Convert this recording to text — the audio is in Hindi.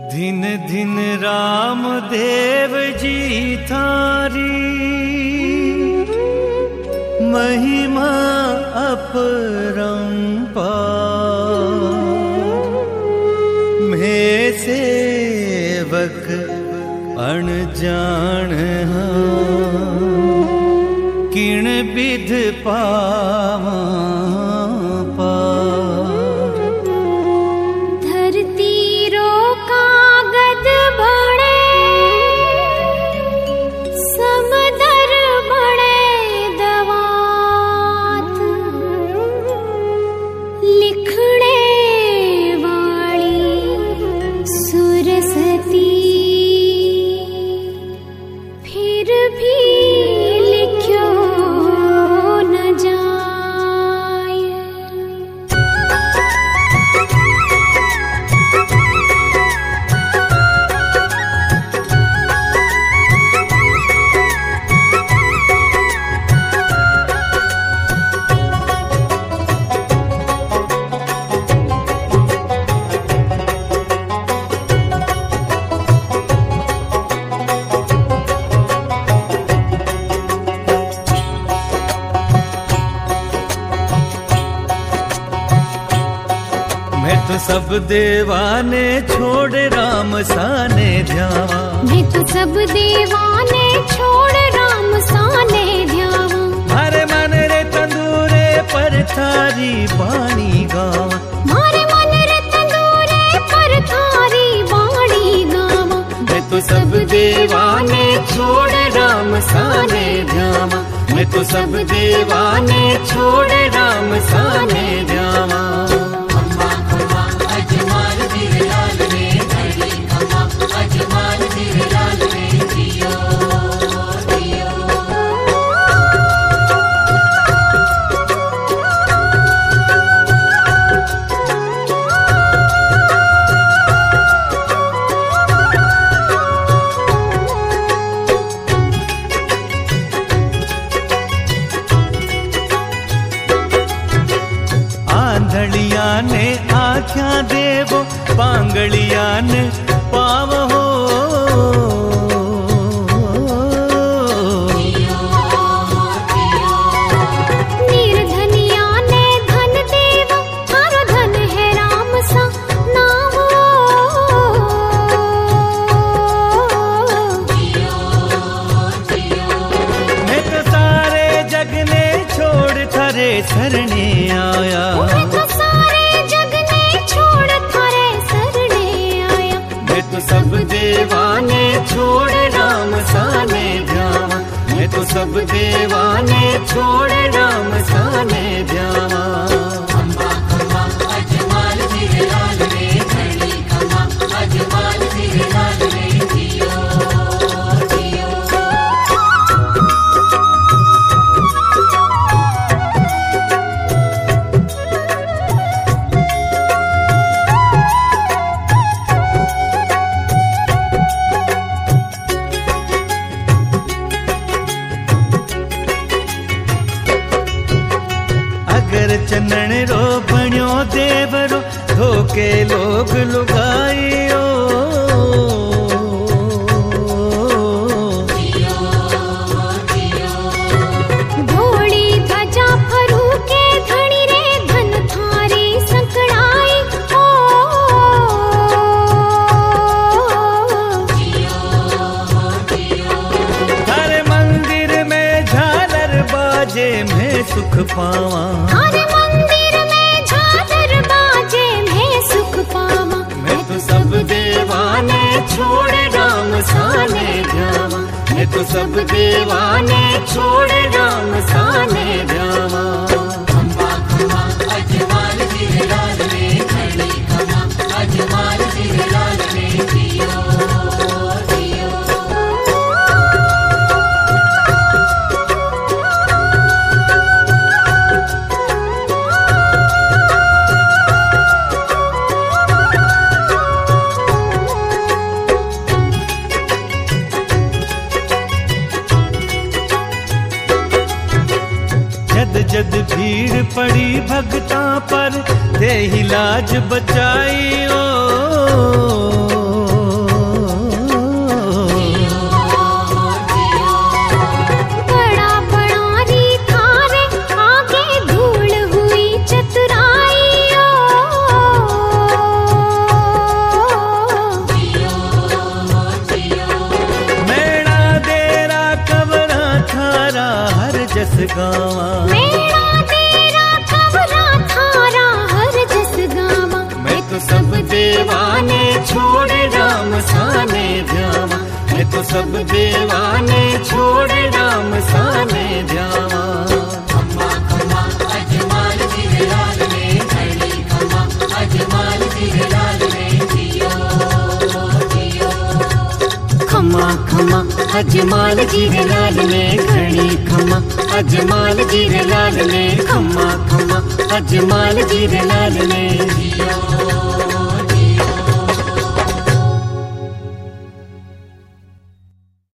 धिन धिन राम देव जी थारी महिमा अपरंपार। मैं सेवक अनजान किण विध पावा पार। धरती रो कागद बणे समदर बणे दवात। लिखणे वाली सुरसती फिर भी लिख्यो न जाय। मैं तो सब देवाने छोड़ राम साने ध्यावा। मैं तो सब देवाने छोड़ राम साने ध्यावा। मारे मन रे तंदूरे पर थारी बाणी गावा। मारे मन रे तंदूरे पर थारी बाणी गावा। मैं तो सब देवाने छोड़ राम साने ध्यावा। मैं तो सब देवाने छोड़ राम साने ध्यावा। आंधलिया ने आख्या देवो पांगलिया ने पावो। निर्धनिया ने धन देवो थारो धन है राम सा नावो। मैं तो सारे जग ने छोड़ थारे शरणे आया। मैं तो सारे जग ने छोड़ थारे शरणे आया। मैं तो सब देवाने छोड़ राम साने ध्यावा। मैं तो सब देवाने छोड़ राम साने ध्यावा। अगर चनन रो बण्यो देवरो धोके लोग लुगाइयो। धोड़ी ध्वजा फरू के धनी रे धन थारी संकड़ाई। ओ हर मंदिर में झालर बाजे मैं सुख पावा। हर मंदिर में झालर बाजे मैं सुख पावा। मैं तो सब देवाने छोड़ राम साने ध्यावा। मैं तो सब देवाने छोड़ राम साने ध्यावा। जद भीड़ पड़ी भगता पर दे ही लाज बचाई। ओ गावा। मेरा तेरा कमरा थारा हर जस गावा। मैं तो सब देवाने छोड़ राम साने जावा। मैं तो सब देवाने छोड़ राम साने जावा। खम्मा खम्मा अजमाल जी लाल ने घड़ी खम्मा अजमाल जी लाल ने जियो जियो। खम्मा खम्मा अजमाल जी लाल ने घड़ी खम्मा अजमाल जी लाल ने खम्मा खम्मा अजमाल जी लाल ने जियो